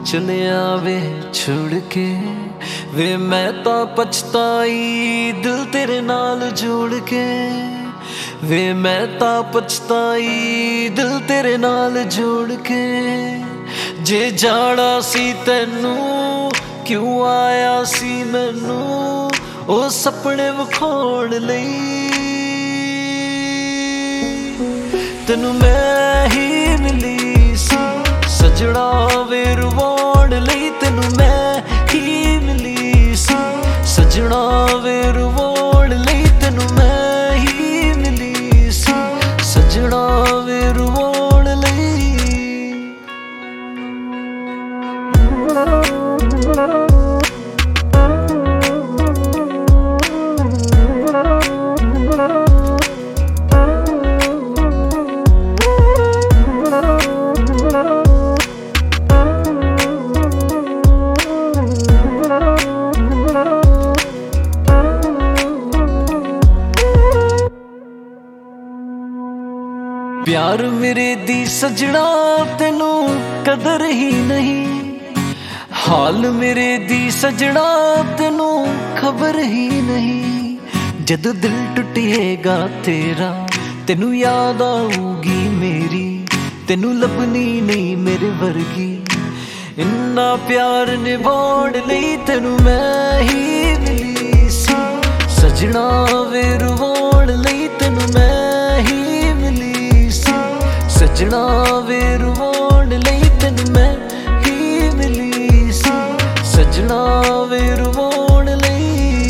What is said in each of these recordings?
चलिया वे छोड़ के वे मैं तो पछताई दिल तेरे नाल जोड़ के वे मैं तो पछताई दिल तेरे नाल जोड़ के जे जाना सी तैनू क्यों आया सी मैनू ओ सपने विखाउण लई तैनू मैं ही मिली सी सजना वे रुवाउण लई तैनू मैं ही मिली सी सजना वे रुवाउण लई तैनू मैं ही मिली सी सजना वे रुवाउण लई प्यार मेरे दी सजना तेनू कदर ही नहीं हाल मेरे दी सजना तेनू खबर ही नहीं जदों दिल टुटेगा तेरा तेनू याद आऊगी मेरी तेनू लभनी नहीं मेरे वर्गी इन्ना प्यार निभाउण लई तेनू मैं ही मिली सी सजना वे रुवाउण लई तेनू मैं ही सजना वे रुवाउण लई तैनू मैं ही मिली सी सजना वे रुवाउण लई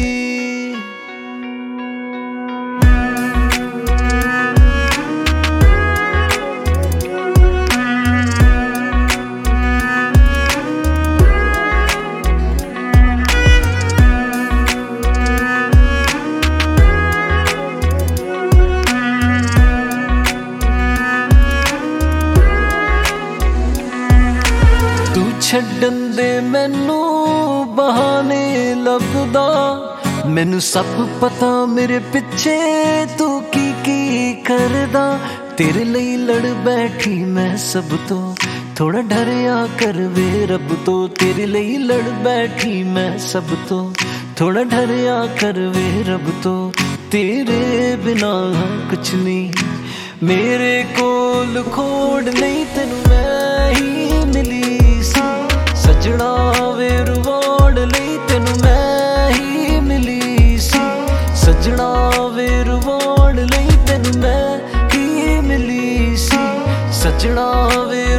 छड्डन दे मैनू बहाने लभदा मैनू सब पता मेरे पिछे तू की करदा तेरे लई लड़ बैठी मैं सब तो थोड़ा डरिया कर वे रब तो तेरे लई लड़ बैठी मैं सब तो थोड़ा डरिया कर वे रब तो तेरे बिना कुछ नहीं मेरे कोल खोड़ नहीं तैनू मैं ही मिली सजना वे रुवाउण लई तैनू मैं ही मिली सी सजना वे रुवाउण लई तैनू मैं ही मिली सी सजना वे